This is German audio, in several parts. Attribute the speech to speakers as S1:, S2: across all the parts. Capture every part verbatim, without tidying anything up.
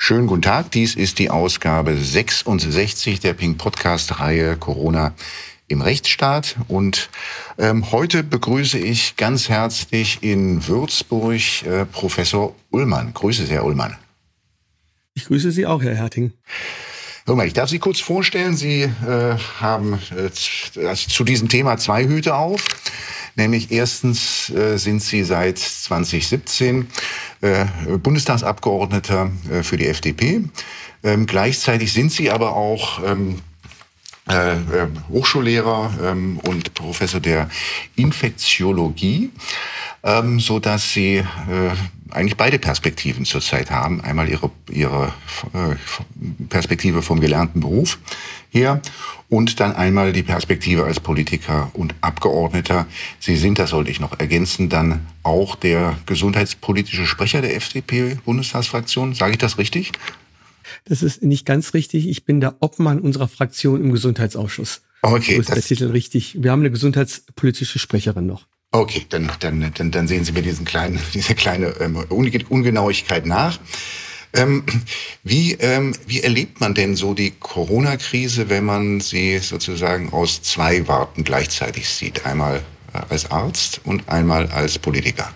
S1: Schönen guten Tag, dies ist die Ausgabe sechsundsechzig der Ping-Podcast-Reihe Corona im Rechtsstaat. Und ähm, heute begrüße ich ganz herzlich in Würzburg äh, Professor Ullmann. Grüße Sie, Herr Ullmann.
S2: Ich grüße Sie auch, Herr Herting.
S1: Hör mal, ich darf Sie kurz vorstellen. Sie äh, haben äh, also zu diesem Thema zwei Hüte auf. Nämlich erstens äh, sind Sie seit zwanzig siebzehn äh, Bundestagsabgeordneter äh, für die F D P. Ähm, gleichzeitig sind Sie aber auch ähm, äh, äh, Hochschullehrer ähm, und Professor der Infektiologie, ähm, so dass Sie äh, eigentlich beide Perspektiven zurzeit haben. Einmal Ihre, Ihre äh, Perspektive vom gelernten Beruf her und dann einmal die Perspektive als Politiker und Abgeordneter. Sie sind, das sollte ich noch ergänzen, dann auch der gesundheitspolitische Sprecher der F D P-Bundestagsfraktion. Sage ich das richtig?
S2: Das ist nicht ganz richtig. Ich bin der Obmann unserer Fraktion im Gesundheitsausschuss.
S1: Okay.
S2: So ist der Titel richtig. Wir haben eine gesundheitspolitische Sprecherin noch.
S1: Okay, dann, dann, dann, dann sehen Sie mir diesen kleinen, diese kleine ähm, Ungenauigkeit nach. Ähm, wie, ähm, wie erlebt man denn so die Corona-Krise, wenn man sie sozusagen aus zwei Warten gleichzeitig sieht? Einmal äh, als Arzt und einmal als Politiker.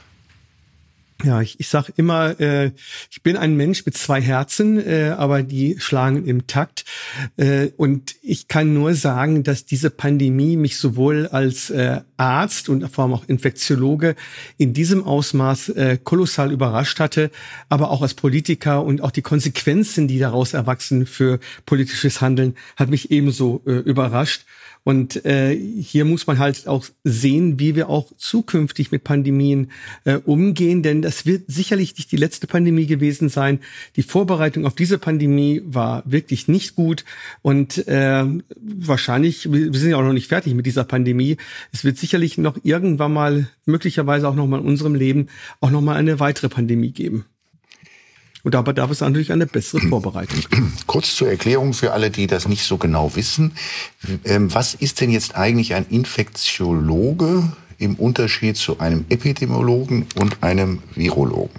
S2: Ja, ich, ich sage immer, äh, ich bin ein Mensch mit zwei Herzen, äh, aber die schlagen im Takt. Äh, und ich kann nur sagen, dass diese Pandemie mich sowohl als äh, Arzt und vor allem auch Infektiologe in diesem Ausmaß äh, kolossal überrascht hatte, aber auch als Politiker und auch die Konsequenzen, die daraus erwachsen für politisches Handeln, hat mich ebenso äh, überrascht. Und äh, hier muss man halt auch sehen, wie wir auch zukünftig mit Pandemien äh, umgehen, denn das wird sicherlich nicht die letzte Pandemie gewesen sein. Die Vorbereitung auf diese Pandemie war wirklich nicht gut und äh, wahrscheinlich, wir sind ja auch noch nicht fertig mit dieser Pandemie, es wird sicherlich noch irgendwann mal, möglicherweise auch noch mal in unserem Leben, auch noch mal eine weitere Pandemie geben. Und dabei bedarf es natürlich eine bessere Vorbereitung.
S1: Kurz zur Erklärung für alle, die das nicht so genau wissen. Was ist denn jetzt eigentlich ein Infektiologe im Unterschied zu einem Epidemiologen und einem Virologen?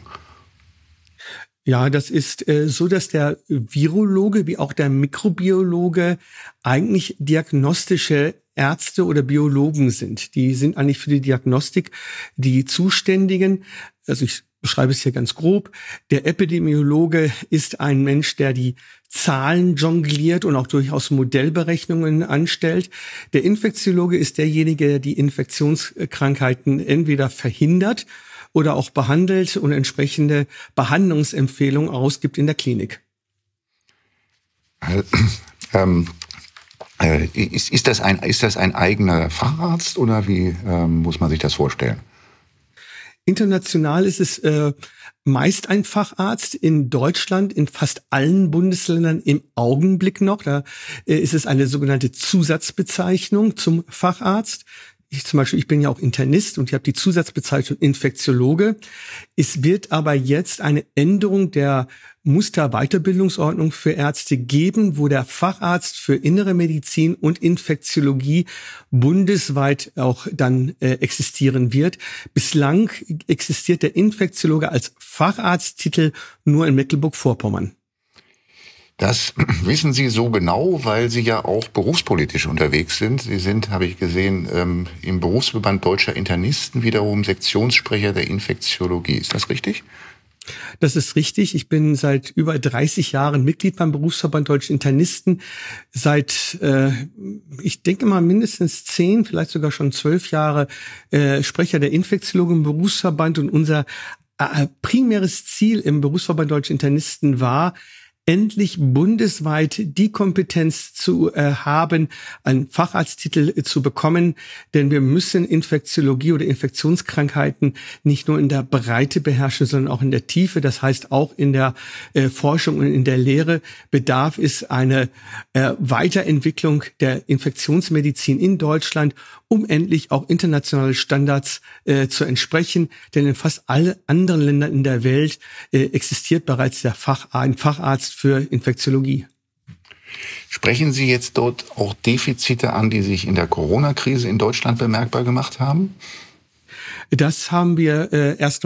S2: Ja, das ist äh, so, dass der Virologe wie auch der Mikrobiologe eigentlich diagnostische Ärzte oder Biologen sind. Die sind eigentlich für die Diagnostik die Zuständigen. Also ich beschreibe es hier ganz grob. Der Epidemiologe ist ein Mensch, der die Zahlen jongliert und auch durchaus Modellberechnungen anstellt. Der Infektiologe ist derjenige, der die Infektionskrankheiten entweder verhindert oder auch behandelt und entsprechende Behandlungsempfehlungen ausgibt in der Klinik.
S1: Äh, ähm, äh, ist, ist, das ein, ist das ein eigener Facharzt oder wie äh, muss man sich das vorstellen?
S2: International ist es äh, meist ein Facharzt. In Deutschland, in fast allen Bundesländern im Augenblick noch. Da äh, ist es eine sogenannte Zusatzbezeichnung zum Facharzt. Ich zum Beispiel, ich bin ja auch Internist und ich habe die Zusatzbezeichnung Infektiologe. Es wird aber jetzt eine Änderung der Musterweiterbildungsordnung für Ärzte geben, wo der Facharzt für Innere Medizin und Infektiologie bundesweit auch dann äh, existieren wird. Bislang existiert der Infektiologe als Facharzttitel nur in Mecklenburg-Vorpommern.
S1: Das wissen Sie so genau, weil Sie ja auch berufspolitisch unterwegs sind. Sie sind, habe ich gesehen, ähm, im Berufsverband Deutscher Internisten wiederum Sektionssprecher der Infektiologie. Ist das richtig?
S2: Das ist richtig. Ich bin seit über dreißig Jahren Mitglied beim Berufsverband Deutscher Internisten. Seit, äh, ich denke mal, mindestens zehn, vielleicht sogar schon zwölf Jahre äh, Sprecher der Infektiologen im Berufsverband. Und unser äh, primäres Ziel im Berufsverband Deutscher Internisten war, endlich bundesweit die Kompetenz zu äh, haben, einen Facharzttitel äh, zu bekommen. Denn wir müssen Infektiologie oder Infektionskrankheiten nicht nur in der Breite beherrschen, sondern auch in der Tiefe. Das heißt, auch in der äh, Forschung und in der Lehre bedarf es eine äh, Weiterentwicklung der Infektionsmedizin in Deutschland, um endlich auch internationale Standards äh, zu entsprechen. Denn in fast allen anderen Ländern in der Welt äh, existiert bereits der Fach, ein Facharzt für Infektiologie.
S1: Sprechen Sie jetzt dort auch Defizite an, die sich in der Corona-Krise in Deutschland bemerkbar gemacht haben?
S2: Das haben wir äh, erst einmal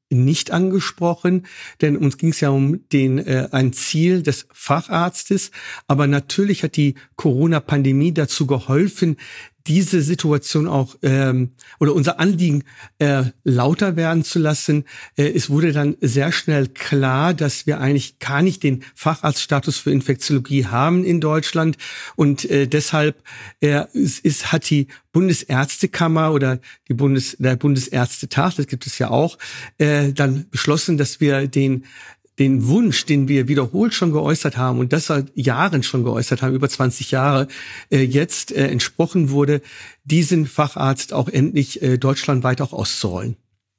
S2: nicht angesprochen, denn uns ging es ja um den äh, ein Ziel des Facharztes. Aber natürlich hat die Corona-Pandemie dazu geholfen, diese Situation auch ähm, oder unser Anliegen äh, lauter werden zu lassen. Äh, es wurde dann sehr schnell klar, dass wir eigentlich gar nicht den Facharztstatus für Infektiologie haben in Deutschland und äh, deshalb äh, ist, ist, hat die Bundesärztekammer oder die Bundes, der Bundesärztetag, das gibt es ja auch, äh, dann beschlossen, dass wir den den Wunsch, den wir wiederholt schon geäußert haben und das seit Jahren schon geäußert haben, über zwanzig Jahre, äh, jetzt äh, entsprochen wurde, diesen Facharzt auch endlich äh, deutschlandweit auch auszurollen.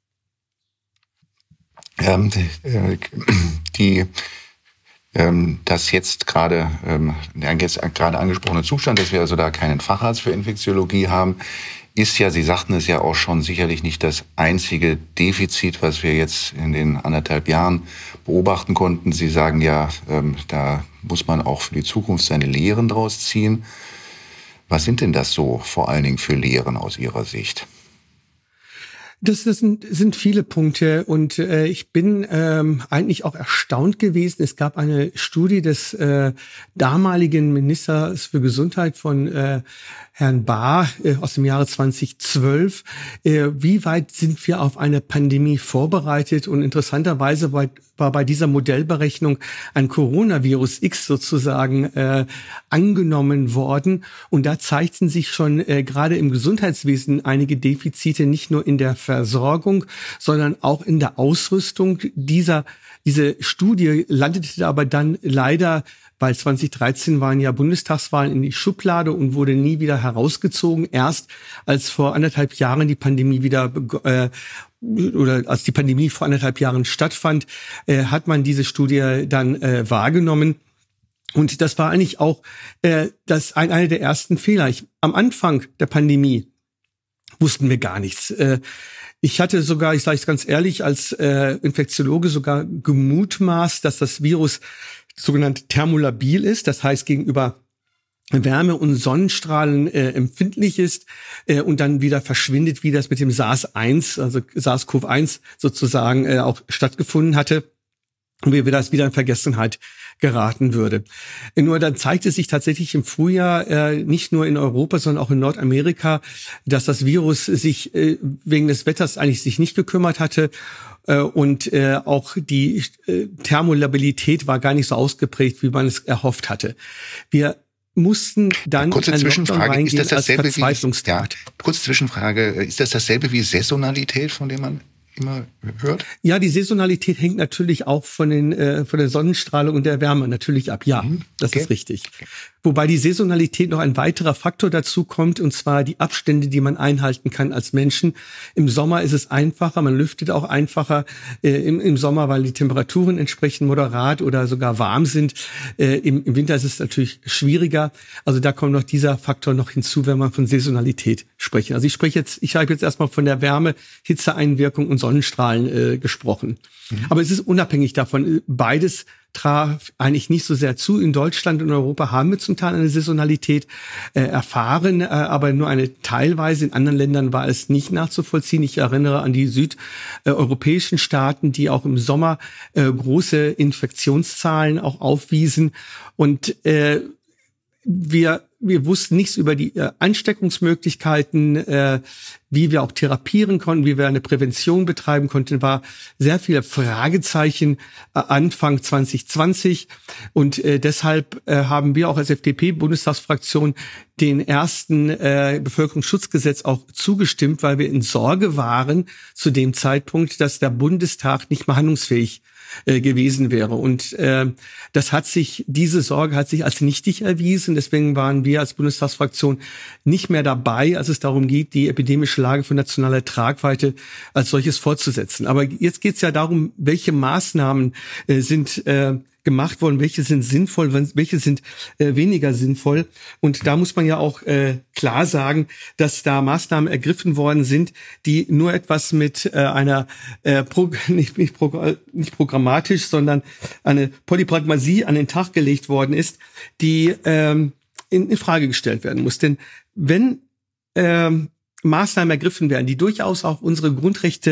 S1: Ähm, die, die ähm, das jetzt gerade ähm, der jetzt gerade angesprochene Zustand, dass wir also da keinen Facharzt für Infektiologie haben, ist ja, Sie sagten es ja auch schon, sicherlich nicht das einzige Defizit, was wir jetzt in den anderthalb Jahren beobachten konnten. Sie sagen ja, ähm, da muss man auch für die Zukunft seine Lehren draus ziehen. Was sind denn das so vor allen Dingen für Lehren aus Ihrer Sicht?
S2: Das, das sind, sind viele Punkte und äh, ich bin ähm, eigentlich auch erstaunt gewesen. Es gab eine Studie des äh, damaligen Ministers für Gesundheit von äh, Herrn Bahr äh, aus dem Jahre zweitausendzwölf. Äh, wie weit sind wir auf eine Pandemie vorbereitet? Und interessanterweise war, war bei dieser Modellberechnung ein Coronavirus X sozusagen äh, angenommen worden. Und da zeigten sich schon äh, gerade im Gesundheitswesen einige Defizite, nicht nur in der Versorgung, sondern auch in der Ausrüstung. Dieser, diese Studie landete aber dann leider, weil zweitausenddreizehn waren ja Bundestagswahlen, in die Schublade und wurde nie wieder herausgezogen. Erst als vor anderthalb Jahren die Pandemie wieder äh, oder als die Pandemie vor anderthalb Jahren stattfand, äh, hat man diese Studie dann äh, wahrgenommen. Und das war eigentlich auch äh, das ein, einer der ersten Fehler. Ich, am Anfang der Pandemie wussten wir gar nichts. Äh, ich hatte sogar, ich sage es ganz ehrlich, als äh, Infektiologe sogar gemutmaßt, dass das Virus sogenannt thermolabil ist, das heißt gegenüber Wärme und Sonnenstrahlen äh, empfindlich ist äh, und dann wieder verschwindet, wie das mit dem SARS eins, also SARS-CoV eins sozusagen äh, auch stattgefunden hatte und wie wir das wieder in Vergessenheit geraten würde. Nur dann zeigte sich tatsächlich im Frühjahr äh, nicht nur in Europa, sondern auch in Nordamerika, dass das Virus sich äh, wegen des Wetters eigentlich sich nicht gekümmert hatte. Und äh, auch die äh, Thermolabilität war gar nicht so ausgeprägt, wie man es erhofft hatte. Wir mussten dann
S1: kurze
S2: in
S1: Zwischenfrage, ist das dasselbe
S2: als Verzweiflungstat.
S1: Wie, ja, kurze Zwischenfrage, ist das dasselbe wie Saisonalität, von dem man immer hört?
S2: Ja, die Saisonalität hängt natürlich auch von den äh, von der Sonnenstrahlung und der Wärme natürlich ab. Ja, mhm. das okay. ist richtig. Okay. Wobei die Saisonalität noch ein weiterer Faktor dazu kommt, und zwar die Abstände, die man einhalten kann als Menschen. Im Sommer ist es einfacher, man lüftet auch einfacher äh, im, im Sommer, weil die Temperaturen entsprechend moderat oder sogar warm sind. Äh, im, Im Winter ist es natürlich schwieriger. Also da kommt noch dieser Faktor noch hinzu, wenn man von Saisonalität spricht. Also ich spreche jetzt, ich habe jetzt erstmal von der Wärme, Hitzeeinwirkung und Sonnenstrahlen äh, gesprochen. Mhm. Aber es ist unabhängig davon, beides traf eigentlich nicht so sehr zu. In Deutschland und Europa haben wir zum Teil eine Saisonalität äh, erfahren, äh, aber nur eine teilweise. In anderen Ländern war es nicht nachzuvollziehen. Ich erinnere an die südeuropäischen Staaten, die auch im Sommer äh, große Infektionszahlen auch aufwiesen. Und äh, wir wir wussten nichts über die äh, Ansteckungsmöglichkeiten, äh, wie wir auch therapieren konnten, wie wir eine Prävention betreiben konnten, war sehr viele Fragezeichen äh, Anfang zwanzig zwanzig. Und äh, deshalb äh, haben wir auch als F D P-Bundestagsfraktion den ersten äh, Bevölkerungsschutzgesetz auch zugestimmt, weil wir in Sorge waren zu dem Zeitpunkt, dass der Bundestag nicht mehr handlungsfähig äh, gewesen wäre. Und äh, das hat sich, diese Sorge hat sich als nichtig erwiesen. Deswegen waren wir als Bundestagsfraktion nicht mehr dabei, als es darum geht, die epidemische Lage von nationaler Tragweite als solches fortzusetzen. Aber jetzt geht es ja darum, welche Maßnahmen äh, sind äh, gemacht worden, welche sind sinnvoll, welche sind äh, weniger sinnvoll. Und da muss man ja auch äh, klar sagen, dass da Maßnahmen ergriffen worden sind, die nur etwas mit äh, einer, äh, Pro, nicht, nicht, Pro, nicht programmatisch, sondern eine Polypragmasie an den Tag gelegt worden ist, die ähm, in, in Frage gestellt werden muss. Denn wenn ähm, Maßnahmen ergriffen werden, die durchaus auch unsere Grundrechte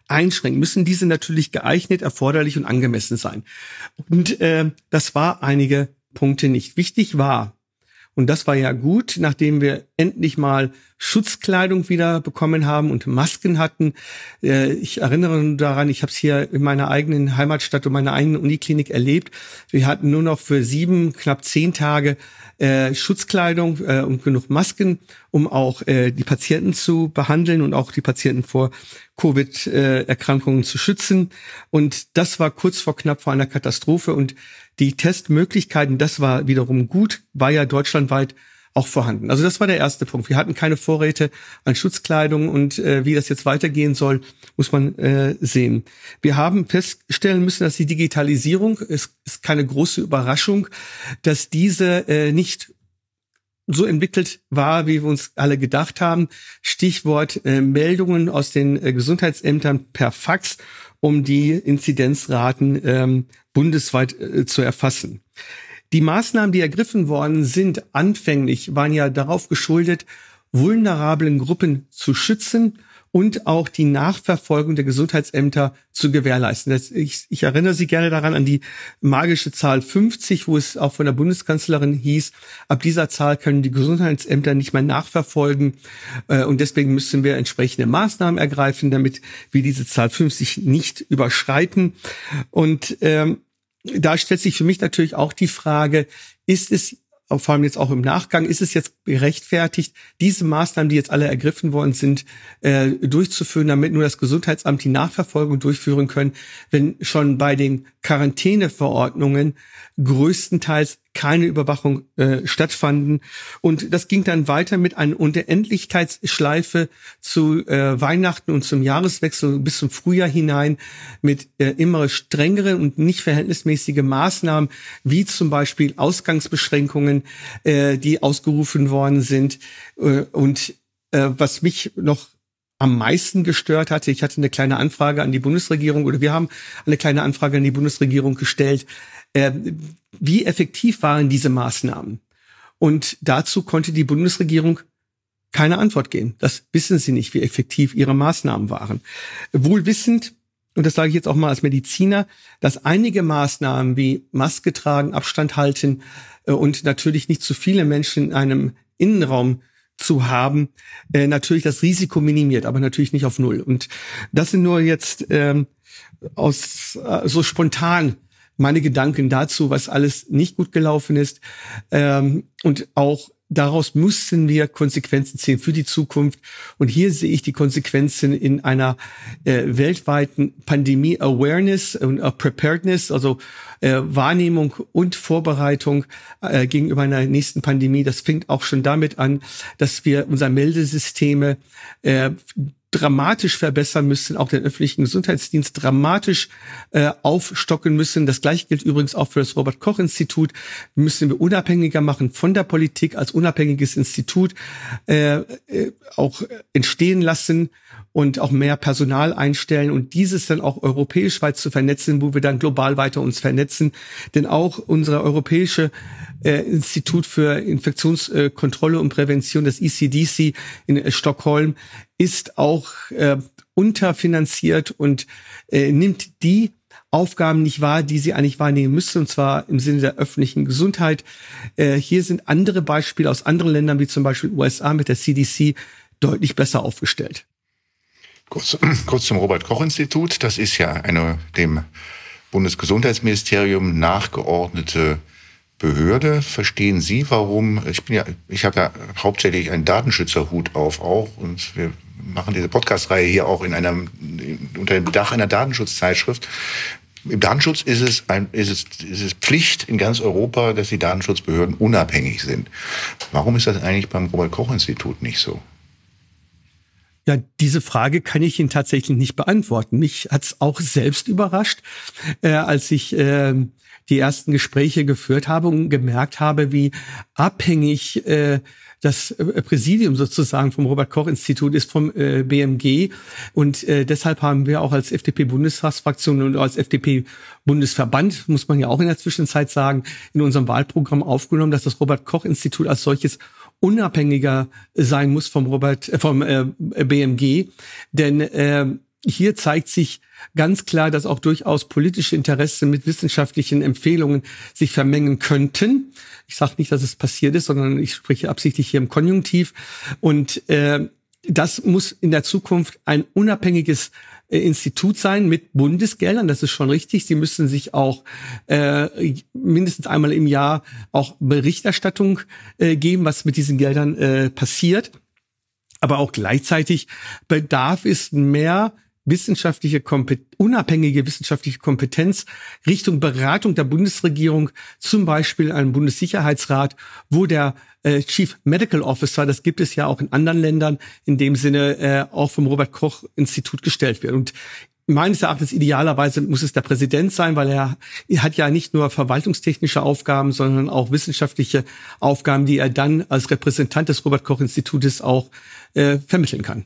S2: einschränken, müssen diese natürlich geeignet, erforderlich und angemessen sein. Und äh, das war einige Punkte nicht. Wichtig war, und das war ja gut, nachdem wir endlich mal Schutzkleidung wieder bekommen haben und Masken hatten. Äh, ich erinnere daran, ich habe es hier in meiner eigenen Heimatstadt und meiner eigenen Uniklinik erlebt. Wir hatten nur noch für sieben, knapp zehn Tage äh, Schutzkleidung äh, und genug Masken, um auch äh, die Patienten zu behandeln und auch die Patienten vor Covid-Erkrankungen zu schützen. Und das war kurz vor knapp vor einer Katastrophe. Und die Testmöglichkeiten, das war wiederum gut, war ja deutschlandweit auch vorhanden. Also das war der erste Punkt. Wir hatten keine Vorräte an Schutzkleidung und äh, wie das jetzt weitergehen soll, muss man äh, sehen. Wir haben feststellen müssen, dass die Digitalisierung, es ist keine große Überraschung, dass diese äh, nicht so entwickelt war, wie wir uns alle gedacht haben. Stichwort äh, Meldungen aus den äh, Gesundheitsämtern per Fax, um die Inzidenzraten ähm, bundesweit äh, zu erfassen. Die Maßnahmen, die ergriffen worden sind, anfänglich waren ja darauf geschuldet, vulnerablen Gruppen zu schützen und auch die Nachverfolgung der Gesundheitsämter zu gewährleisten. Das, ich, ich erinnere Sie gerne daran an die magische Zahl fünfzig, wo es auch von der Bundeskanzlerin hieß, ab dieser Zahl können die Gesundheitsämter nicht mehr nachverfolgen. Äh, und deswegen müssen wir entsprechende Maßnahmen ergreifen, damit wir diese Zahl fünfzig nicht überschreiten. Und ähm, da stellt sich für mich natürlich auch die Frage, ist es, vor allem jetzt auch im Nachgang, ist es jetzt gerechtfertigt, diese Maßnahmen, die jetzt alle ergriffen worden sind, äh, durchzuführen, damit nur das Gesundheitsamt die Nachverfolgung durchführen können, wenn schon bei den Quarantäneverordnungen größtenteils keine Überwachung äh, stattfanden. Und das ging dann weiter mit einer Unendlichkeitsschleife zu äh, Weihnachten und zum Jahreswechsel bis zum Frühjahr hinein mit äh, immer strengeren und nicht verhältnismäßige Maßnahmen, wie zum Beispiel Ausgangsbeschränkungen, äh, die ausgerufen worden sind. Äh, und äh, was mich noch am meisten gestört hatte, ich hatte eine kleine Anfrage an die Bundesregierung oder wir haben eine kleine Anfrage an die Bundesregierung gestellt, äh, wie effektiv waren diese Maßnahmen? Und dazu konnte die Bundesregierung keine Antwort geben. Das wissen sie nicht, wie effektiv ihre Maßnahmen waren. Wohl wissend, und das sage ich jetzt auch mal als Mediziner, dass einige Maßnahmen wie Maske tragen, Abstand halten äh, und natürlich nicht zu viele Menschen in einem Innenraum zu haben, äh, natürlich das Risiko minimiert, aber natürlich nicht auf Null. Und das sind nur jetzt ähm, aus äh, so spontan meine Gedanken dazu, was alles nicht gut gelaufen ist. Ähm, und auch daraus mussten wir Konsequenzen ziehen für die Zukunft. Und hier sehe ich die Konsequenzen in einer äh, weltweiten Pandemie-Awareness und uh, Preparedness, also äh, Wahrnehmung und Vorbereitung äh, gegenüber einer nächsten Pandemie. Das fängt auch schon damit an, dass wir unser Meldesysteme äh, dramatisch verbessern müssen, auch den öffentlichen Gesundheitsdienst dramatisch äh, aufstocken müssen. Das Gleiche gilt übrigens auch für das Robert-Koch-Institut. Müssen wir unabhängiger machen von der Politik als unabhängiges Institut, äh, äh, auch entstehen lassen und auch mehr Personal einstellen und dieses dann auch europäisch weit zu vernetzen, wo wir dann global weiter uns vernetzen. Denn auch unsere europäische äh, Institut für Infektionskontrolle und Prävention, das E C D C in äh, Stockholm, ist auch äh, unterfinanziert und äh, nimmt die Aufgaben nicht wahr, die sie eigentlich wahrnehmen müsste, und zwar im Sinne der öffentlichen Gesundheit. Äh, hier sind andere Beispiele aus anderen Ländern, wie zum Beispiel U S A mit der C D C, deutlich besser aufgestellt.
S1: Kurz, kurz zum Robert-Koch-Institut. Das ist ja eine dem Bundesgesundheitsministerium nachgeordnete Behörde. Verstehen Sie, warum? Ich bin ja, ich habe ja hauptsächlich einen Datenschützerhut auf auch, und wir machen diese Podcast-Reihe hier auch in einem unter dem Dach einer Datenschutzzeitschrift. Im Datenschutz ist es, ein, ist, es, ist es Pflicht in ganz Europa, dass die Datenschutzbehörden unabhängig sind. Warum ist das eigentlich beim Robert-Koch-Institut nicht so?
S2: Ja, diese Frage kann ich Ihnen tatsächlich nicht beantworten. Mich hat's auch selbst überrascht, äh, als ich äh, die ersten Gespräche geführt habe und gemerkt habe, wie abhängig äh, das Präsidium sozusagen vom Robert-Koch-Institut ist vom äh, B M G. Und äh, deshalb haben wir auch als F D P-Bundestagsfraktion und als F D P-Bundesverband, muss man ja auch in der Zwischenzeit sagen, in unserem Wahlprogramm aufgenommen, dass das Robert-Koch-Institut als solches unabhängiger sein muss vom Robert, äh, vom äh, B M G, denn äh, hier zeigt sich ganz klar, dass auch durchaus politische Interessen mit wissenschaftlichen Empfehlungen sich vermengen könnten. Ich sage nicht, dass es passiert ist, sondern ich spreche absichtlich hier im Konjunktiv. Und äh, das muss in der Zukunft ein unabhängiges äh, Institut sein mit Bundesgeldern. Das ist schon richtig. Sie müssen sich auch äh, mindestens einmal im Jahr auch Berichterstattung äh, geben, was mit diesen Geldern äh, passiert. Aber auch gleichzeitig bedarf es mehr wissenschaftliche Kompet- unabhängige wissenschaftliche Kompetenz Richtung Beratung der Bundesregierung, zum Beispiel einem Bundessicherheitsrat, wo der äh, Chief Medical Officer, das gibt es ja auch in anderen Ländern, in dem Sinne äh, auch vom Robert-Koch-Institut gestellt wird. Und meines Erachtens idealerweise muss es der Präsident sein, weil er, er hat ja nicht nur verwaltungstechnische Aufgaben, sondern auch wissenschaftliche Aufgaben, die er dann als Repräsentant des Robert-Koch-Institutes auch äh, vermitteln kann.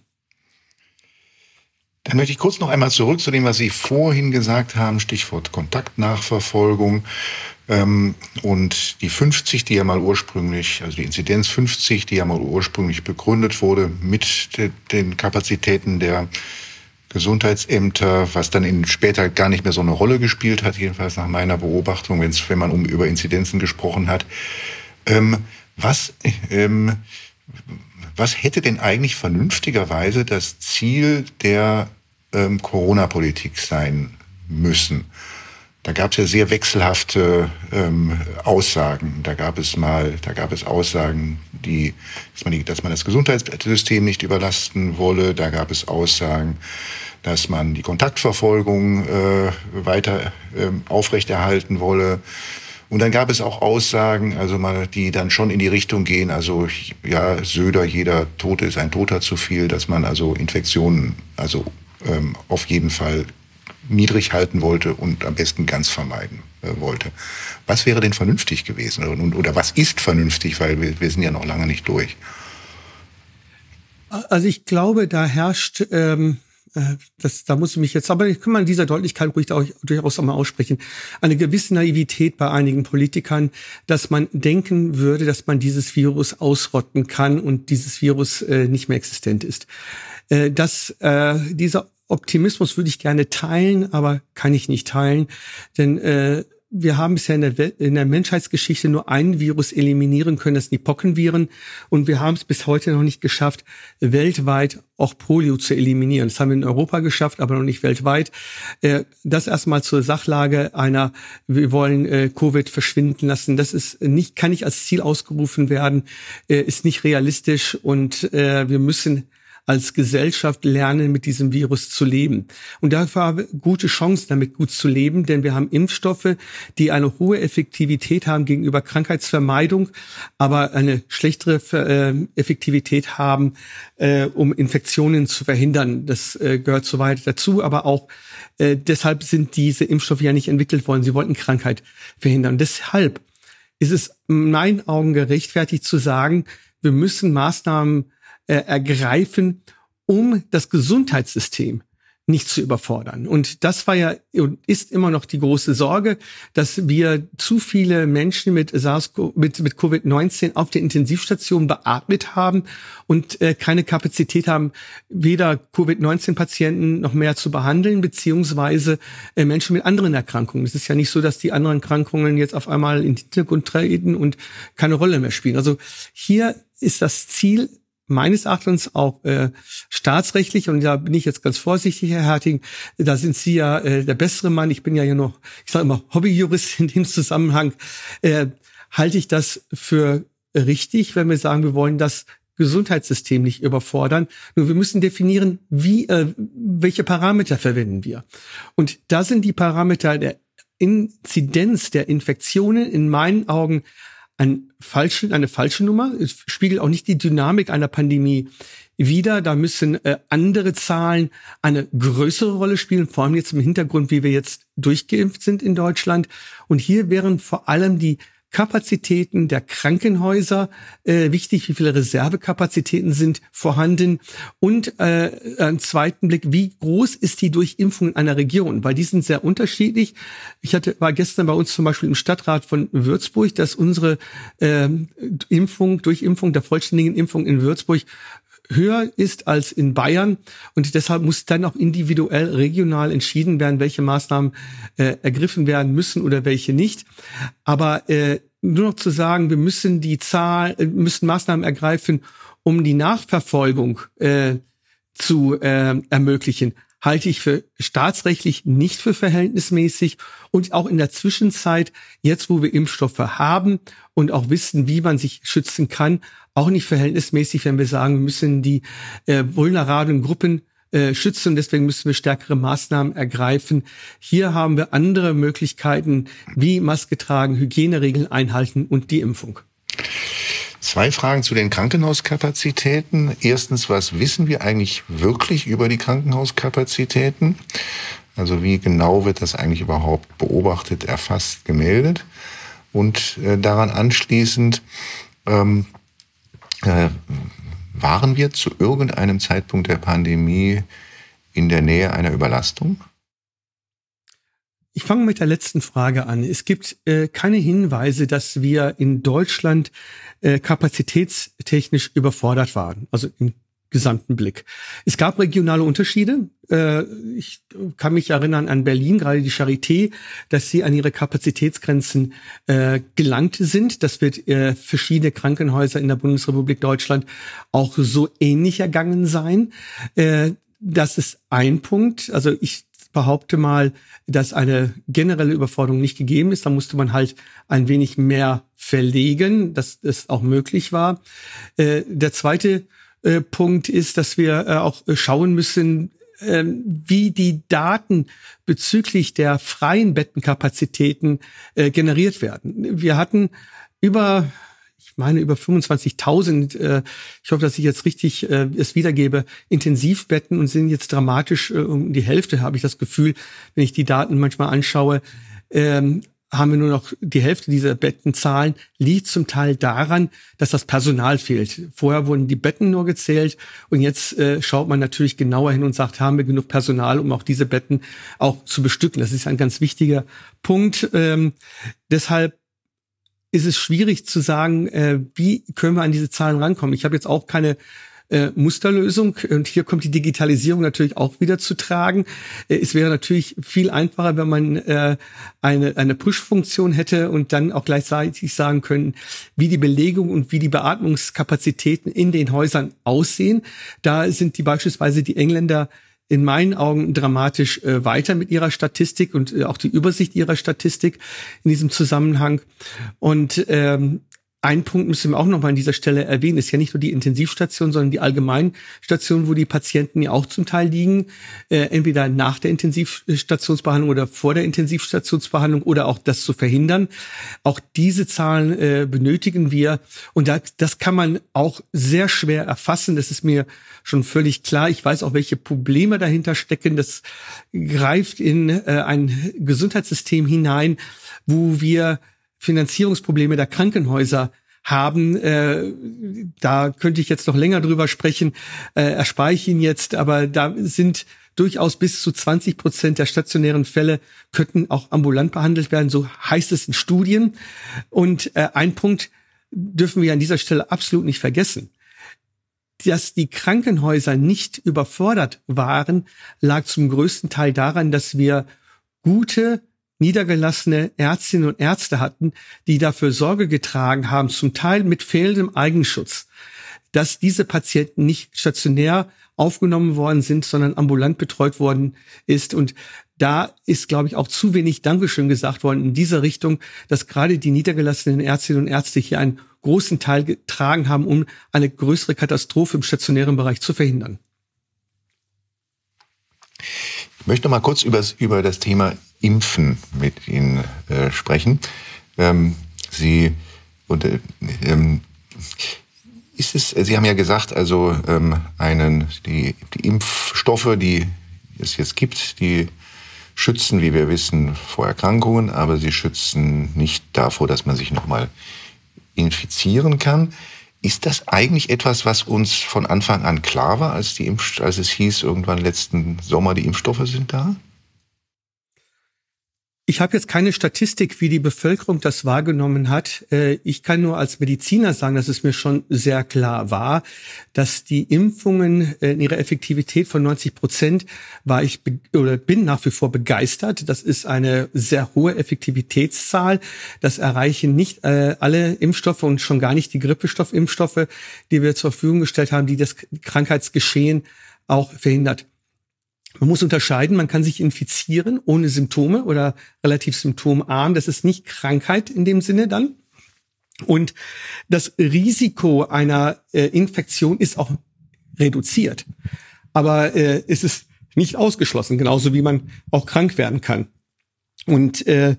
S1: Dann möchte ich kurz noch einmal zurück zu dem, was Sie vorhin gesagt haben, Stichwort Kontaktnachverfolgung. Ähm, und die fünfzig, die ja mal ursprünglich, also die Inzidenz fünfzig, die ja mal ursprünglich begründet wurde mit de, den Kapazitäten der Gesundheitsämter, was dann in später gar nicht mehr so eine Rolle gespielt hat, jedenfalls nach meiner Beobachtung, wenn's, wenn man um über Inzidenzen gesprochen hat. Ähm, was, ähm, was hätte denn eigentlich vernünftigerweise das Ziel der ähm, Corona-Politik sein müssen? Da gab es ja sehr wechselhafte ähm, Aussagen. Da gab es mal, da gab es Aussagen, die, dass man, die, dass man das Gesundheitssystem nicht überlasten wolle. Da gab es Aussagen, dass man die Kontaktverfolgung äh, weiter äh, aufrechterhalten wolle. Und dann gab es auch Aussagen, also mal, die dann schon in die Richtung gehen, also ja, Söder, jeder Tote ist ein Toter zu viel, dass man also Infektionen also ähm, auf jeden Fall niedrig halten wollte und am besten ganz vermeiden äh, wollte. Was wäre denn vernünftig gewesen? Oder, oder was ist vernünftig, weil wir, wir sind ja noch lange nicht durch.
S2: Also ich glaube, da herrscht... Ähm Das, da muss ich mich jetzt, aber ich kann mal in dieser Deutlichkeit ruhig auch, durchaus auch mal aussprechen, eine gewisse Naivität bei einigen Politikern, dass man denken würde, dass man dieses Virus ausrotten kann und dieses Virus äh, nicht mehr existent ist. Äh, das, äh, dieser Optimismus würde ich gerne teilen, aber kann ich nicht teilen, denn äh, wir haben bisher in der, Welt, in der Menschheitsgeschichte nur ein Virus eliminieren können, das sind die Pockenviren. Und wir haben es bis heute noch nicht geschafft, weltweit auch Polio zu eliminieren. Das haben wir in Europa geschafft, aber noch nicht weltweit. Das erstmal zur Sachlage einer, wir wollen Covid verschwinden lassen. Das ist nicht, kann nicht als Ziel ausgerufen werden, ist nicht realistisch und wir müssen als Gesellschaft lernen, mit diesem Virus zu leben. Und dafür haben wir gute Chancen, damit gut zu leben, denn wir haben Impfstoffe, die eine hohe Effektivität haben gegenüber Krankheitsvermeidung, aber eine schlechtere äh, Effektivität haben, äh, um Infektionen zu verhindern. Das äh, gehört soweit dazu, aber auch äh, deshalb sind diese Impfstoffe ja nicht entwickelt worden. Sie wollten Krankheit verhindern. Und deshalb ist es in meinen Augen gerechtfertigt zu sagen, wir müssen Maßnahmen ergreifen, um das Gesundheitssystem nicht zu überfordern. Und das war ja und ist immer noch die große Sorge, dass wir zu viele Menschen mit SARS, mit, mit Covid neunzehn auf der Intensivstation beatmet haben und äh, keine Kapazität haben, weder Covid neunzehn Patienten noch mehr zu behandeln, beziehungsweise äh, Menschen mit anderen Erkrankungen. Es ist ja nicht so, dass die anderen Erkrankungen jetzt auf einmal in den Hintergrund treten und keine Rolle mehr spielen. Also hier ist das Ziel meines Erachtens auch äh, staatsrechtlich, und da bin ich jetzt ganz vorsichtig, Herr Herting, da sind Sie ja äh, der bessere Mann, ich bin ja hier noch, ich sage immer Hobbyjurist in dem Zusammenhang, äh, halte ich das für richtig, wenn wir sagen, wir wollen das Gesundheitssystem nicht überfordern. Nur wir müssen definieren, wie, äh, welche Parameter verwenden wir. Und da sind die Parameter der Inzidenz der Infektionen in meinen Augen Ein falsche, eine falsche Nummer. Es spiegelt auch nicht die Dynamik einer Pandemie wider. Da müssen äh, andere Zahlen eine größere Rolle spielen, vor allem jetzt im Hintergrund, wie wir jetzt durchgeimpft sind in Deutschland. Und hier wären vor allem die Kapazitäten der Krankenhäuser äh, wichtig, wie viele Reservekapazitäten sind vorhanden und äh, einen zweiten Blick, wie groß ist die Durchimpfung in einer Region, weil die sind sehr unterschiedlich. Ich hatte war gestern bei uns zum Beispiel im Stadtrat von Würzburg, dass unsere äh, Impfung, Durchimpfung der vollständigen Impfung in Würzburg höher ist als in Bayern und deshalb muss dann auch individuell regional entschieden werden, welche Maßnahmen äh, ergriffen werden müssen oder welche nicht. Aber äh, nur noch zu sagen, wir müssen die Zahl, äh, müssen Maßnahmen ergreifen, um die Nachverfolgung äh, zu äh, ermöglichen, halte ich für staatsrechtlich nicht für verhältnismäßig und auch in der Zwischenzeit, jetzt wo wir Impfstoffe haben und auch wissen, wie man sich schützen kann, auch nicht verhältnismäßig, wenn wir sagen, wir müssen die äh, vulnerablen Gruppen äh, schützen und deswegen müssen wir stärkere Maßnahmen ergreifen. Hier haben wir andere Möglichkeiten, wie Maske tragen, Hygieneregeln einhalten und die Impfung.
S1: Zwei Fragen zu den Krankenhauskapazitäten. Erstens, was wissen wir eigentlich wirklich über die Krankenhauskapazitäten? Also wie genau wird das eigentlich überhaupt beobachtet, erfasst, gemeldet? Und äh, daran anschließend, ähm, äh, waren wir zu irgendeinem Zeitpunkt der Pandemie in der Nähe einer Überlastung?
S2: Ich fange mit der letzten Frage an. Es gibt äh, keine Hinweise, dass wir in Deutschland äh, kapazitätstechnisch überfordert waren, also im gesamten Blick. Es gab regionale Unterschiede. Äh, ich kann mich erinnern an Berlin, gerade die Charité, dass sie an ihre Kapazitätsgrenzen äh, gelangt sind. Das wird äh, verschiedene Krankenhäuser in der Bundesrepublik Deutschland auch so ähnlich ergangen sein. Äh, das ist ein Punkt. Also ich behaupte mal, dass eine generelle Überforderung nicht gegeben ist. Da musste man halt ein wenig mehr verlegen, dass es auch möglich war. Äh, der zweite äh, Punkt ist, dass wir äh, auch schauen müssen, äh, wie die Daten bezüglich der freien Bettenkapazitäten äh, generiert werden. Wir hatten über Ich meine über fünfundzwanzigtausend, äh, ich hoffe, dass ich jetzt richtig äh, es wiedergebe, Intensivbetten und sind jetzt dramatisch äh, um die Hälfte, habe ich das Gefühl, wenn ich die Daten manchmal anschaue, ähm, haben wir nur noch die Hälfte dieser Bettenzahlen, liegt zum Teil daran, dass das Personal fehlt. Vorher wurden die Betten nur gezählt und jetzt äh, schaut man natürlich genauer hin und sagt, haben wir genug Personal, um auch diese Betten auch zu bestücken. Das ist ein ganz wichtiger Punkt. Ähm, deshalb ist es schwierig zu sagen, äh, wie können wir an diese Zahlen rankommen. Ich habe jetzt auch keine äh, Musterlösung und hier kommt die Digitalisierung natürlich auch wieder zu tragen. Äh, es wäre natürlich viel einfacher, wenn man äh, eine eine Push-Funktion hätte und dann auch gleichzeitig sagen können, wie die Belegung und wie die Beatmungskapazitäten in den Häusern aussehen. Da sind die beispielsweise die Engländer in meinen Augen dramatisch äh, weiter mit ihrer Statistik und äh, auch die Übersicht ihrer Statistik in diesem Zusammenhang. Und ähm, ein Punkt müssen wir auch noch mal an dieser Stelle erwähnen, ist ja nicht nur die Intensivstation, sondern die Allgemeinstation, wo die Patienten ja auch zum Teil liegen, äh, entweder nach der Intensivstationsbehandlung oder vor der Intensivstationsbehandlung oder auch das zu verhindern. Auch diese Zahlen äh, benötigen wir und das, das kann man auch sehr schwer erfassen. Das ist mir schon völlig klar. Ich weiß auch, welche Probleme dahinter stecken. Das greift in äh, ein Gesundheitssystem hinein, wo wir Finanzierungsprobleme der Krankenhäuser haben. Äh, da könnte ich jetzt noch länger drüber sprechen, äh, erspare ich Ihnen jetzt, aber da sind durchaus bis zu zwanzig Prozent der stationären Fälle könnten auch ambulant behandelt werden, so heißt es in Studien. Und äh, ein Punkt dürfen wir an dieser Stelle absolut nicht vergessen. Dass die Krankenhäuser nicht überfordert waren, lag zum größten Teil daran, dass wir gute niedergelassene Ärztinnen und Ärzte hatten, die dafür Sorge getragen haben, zum Teil mit fehlendem Eigenschutz, dass diese Patienten nicht stationär aufgenommen worden sind, sondern ambulant betreut worden ist. Und da ist, glaube ich, auch zu wenig Dankeschön gesagt worden in dieser Richtung, dass gerade die niedergelassenen Ärztinnen und Ärzte hier einen großen Teil getragen haben, um eine größere Katastrophe im stationären Bereich zu verhindern.
S1: Ich möchte mal kurz über, über das Thema Impfen mit Ihnen äh, sprechen. Ähm, Sie, und, äh, ähm, ist es, Sie haben ja gesagt, also ähm, einen, die, die Impfstoffe, die es jetzt gibt, die schützen, wie wir wissen, vor Erkrankungen, aber sie schützen nicht davor, dass man sich nochmal infizieren kann. Ist das eigentlich etwas, was uns von Anfang an klar war, als, die Impf- als es hieß, irgendwann letzten Sommer, die Impfstoffe sind da?
S2: Ich habe jetzt keine Statistik, wie die Bevölkerung das wahrgenommen hat. Ich kann nur als Mediziner sagen, dass es mir schon sehr klar war, dass die Impfungen in ihrer Effektivität von neunzig Prozent war ich oder bin nach wie vor begeistert. Das ist eine sehr hohe Effektivitätszahl. Das erreichen nicht alle Impfstoffe und schon gar nicht die Grippestoffimpfstoffe, die wir zur Verfügung gestellt haben, die das Krankheitsgeschehen auch verhindert. Man muss unterscheiden, man kann sich infizieren ohne Symptome oder relativ symptomarm. Das ist nicht Krankheit in dem Sinne dann. Und das Risiko einer äh, Infektion ist auch reduziert. Aber äh, es ist nicht ausgeschlossen, genauso wie man auch krank werden kann. Und äh,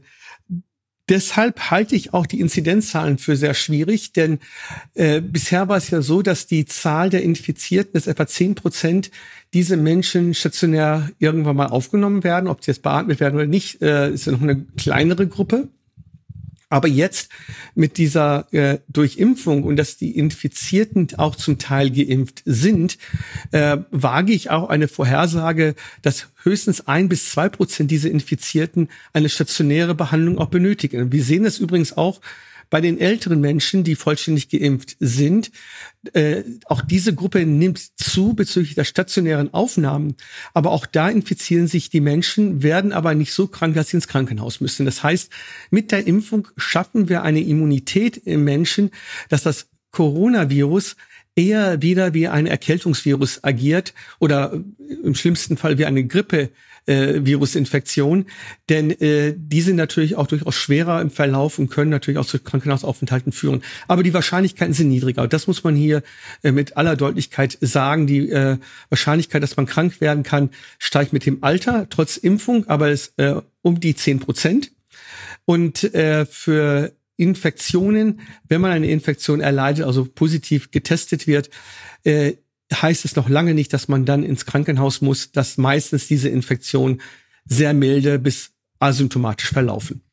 S2: deshalb halte ich auch die Inzidenzzahlen für sehr schwierig, denn äh, bisher war es ja so, dass die Zahl der Infizierten, dass etwa zehn Prozent diese Menschen stationär irgendwann mal aufgenommen werden. Ob sie jetzt beatmet werden oder nicht, äh, ist ja noch eine kleinere Gruppe. Aber jetzt mit dieser äh, Durchimpfung und dass die Infizierten auch zum Teil geimpft sind, äh, wage ich auch eine Vorhersage, dass höchstens ein bis zwei Prozent dieser Infizierten eine stationäre Behandlung auch benötigen. Wir sehen das übrigens auch bei den älteren Menschen, die vollständig geimpft sind. Äh, auch diese Gruppe nimmt zu bezüglich der stationären Aufnahmen. Aber auch da infizieren sich die Menschen, werden aber nicht so krank, dass sie ins Krankenhaus müssen. Das heißt, mit der Impfung schaffen wir eine Immunität im Menschen, dass das Coronavirus eher wieder wie ein Erkältungsvirus agiert oder im schlimmsten Fall wie eine Grippe. Äh, Virusinfektion, denn äh, die sind natürlich auch durchaus schwerer im Verlauf und können natürlich auch zu Krankenhausaufenthalten führen. Aber die Wahrscheinlichkeiten sind niedriger. Das muss man hier äh, mit aller Deutlichkeit sagen. Die äh, Wahrscheinlichkeit, dass man krank werden kann, steigt mit dem Alter, trotz Impfung, aber es äh, um die zehn Prozent. Und äh, für Infektionen, wenn man eine Infektion erleidet, also positiv getestet wird, äh, heißt es noch lange nicht, dass man dann ins Krankenhaus muss, dass meistens diese Infektionen sehr milde bis asymptomatisch verlaufen.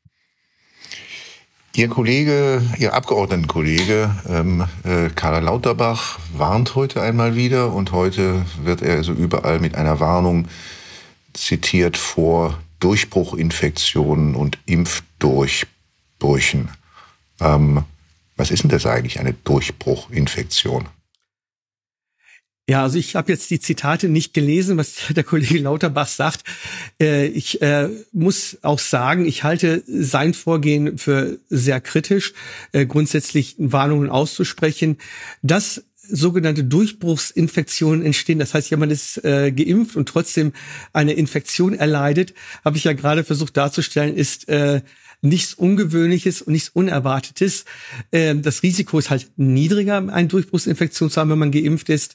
S1: Ihr Kollege, Ihr Abgeordnetenkollege ähm, äh, Karl Lauterbach warnt heute einmal wieder und heute wird er also überall mit einer Warnung zitiert vor Durchbruchinfektionen und Impfdurchbrüchen. Ähm, was ist denn das eigentlich, eine Durchbruchinfektion?
S2: Ja, also ich habe jetzt die Zitate nicht gelesen, was der Kollege Lauterbach sagt. Äh, ich äh, muss auch sagen, ich halte sein Vorgehen für sehr kritisch, äh, grundsätzlich Warnungen auszusprechen. Dass sogenannte Durchbruchsinfektionen entstehen, das heißt, jemand ist äh, geimpft und trotzdem eine Infektion erleidet, habe ich ja gerade versucht darzustellen, ist äh, nichts Ungewöhnliches und nichts Unerwartetes. Das Risiko ist halt niedriger, eine Durchbruchsinfektion zu haben, wenn man geimpft ist.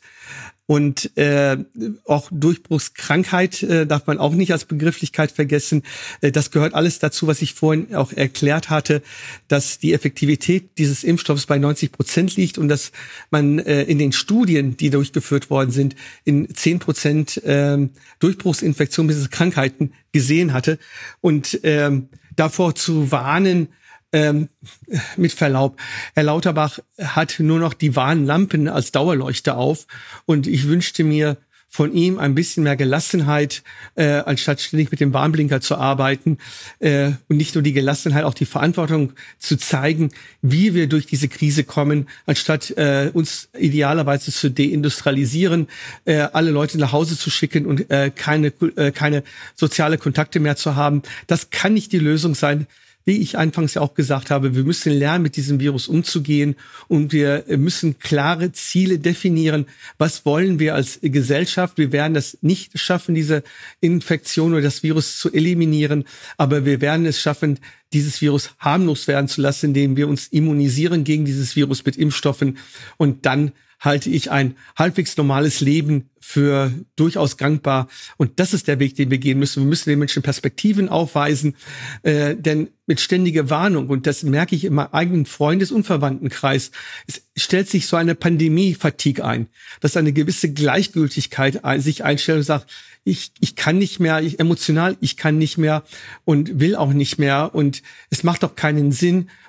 S2: Und äh, auch Durchbruchskrankheit äh, darf man auch nicht als Begrifflichkeit vergessen. Äh, das gehört alles dazu, was ich vorhin auch erklärt hatte, dass die Effektivität dieses Impfstoffs bei neunzig Prozent liegt und dass man äh, in den Studien, die durchgeführt worden sind, in zehn Prozent äh, Durchbruchsinfektionen bis Krankheiten gesehen hatte. Und ähm, davor zu warnen, ähm, mit Verlaub, Herr Lauterbach hat nur noch die Warnlampen als Dauerleuchte auf und ich wünschte mir von ihm ein bisschen mehr Gelassenheit, äh, anstatt ständig mit dem Warnblinker zu arbeiten äh, und nicht nur die Gelassenheit, auch die Verantwortung zu zeigen, wie wir durch diese Krise kommen, anstatt äh, uns idealerweise zu deindustrialisieren, äh, alle Leute nach Hause zu schicken und äh, keine äh, keine soziale Kontakte mehr zu haben. Das kann nicht die Lösung sein. Wie ich anfangs ja auch gesagt habe, wir müssen lernen, mit diesem Virus umzugehen und wir müssen klare Ziele definieren. Was wollen wir als Gesellschaft? Wir werden das nicht schaffen, diese Infektion oder das Virus zu eliminieren, aber wir werden es schaffen, dieses Virus harmlos werden zu lassen, indem wir uns immunisieren gegen dieses Virus mit Impfstoffen. Und dann halte ich ein halbwegs normales Leben für durchaus gangbar. Und das ist der Weg, den wir gehen müssen. Wir müssen den Menschen Perspektiven aufweisen, äh, denn mit ständiger Warnung, und das merke ich in meinem eigenen Freundes- und Verwandtenkreis, es stellt sich so eine Pandemie-Fatigue ein, dass eine gewisse Gleichgültigkeit ein, sich einstellt und sagt, ich, ich kann nicht mehr, ich, emotional, ich kann nicht mehr und will auch nicht mehr und es macht doch keinen Sinn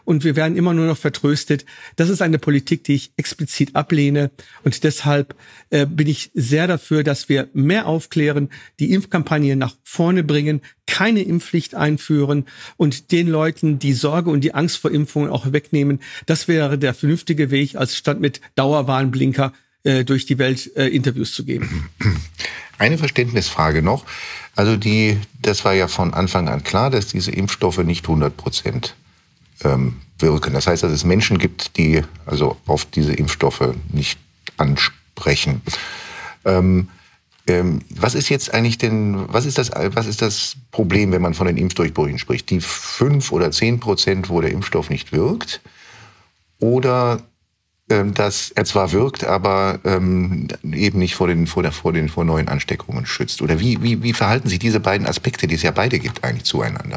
S2: und wir werden immer nur noch vertröstet. Das ist eine Politik, die ich explizit ablehne. Und deshalb äh, bin ich sehr dafür, dass wir mehr aufklären, die Impfkampagne nach vorne bringen, keine Impfpflicht einführen und den Leuten die Sorge und die Angst vor Impfungen auch wegnehmen. Das wäre der vernünftige Weg, als statt mit Dauerwarnblinker äh, durch die Welt äh, Interviews zu geben.
S1: Eine Verständnisfrage noch. Also die, das war ja von Anfang an klar, dass diese Impfstoffe nicht hundert Prozent ähm, wirken. Das heißt, dass es Menschen gibt, die also auf diese Impfstoffe nicht ansprechen. Ähm, ähm, was ist jetzt eigentlich denn, was ist das, was ist das Problem, wenn man von den Impfdurchbrüchen spricht? Die fünf oder zehn Prozent, wo der Impfstoff nicht wirkt? Oder dass er zwar wirkt, aber ähm, eben nicht vor den, vor, der, vor den vor neuen Ansteckungen schützt? Oder wie, wie, wie verhalten sich diese beiden Aspekte, die es ja beide gibt, eigentlich zueinander?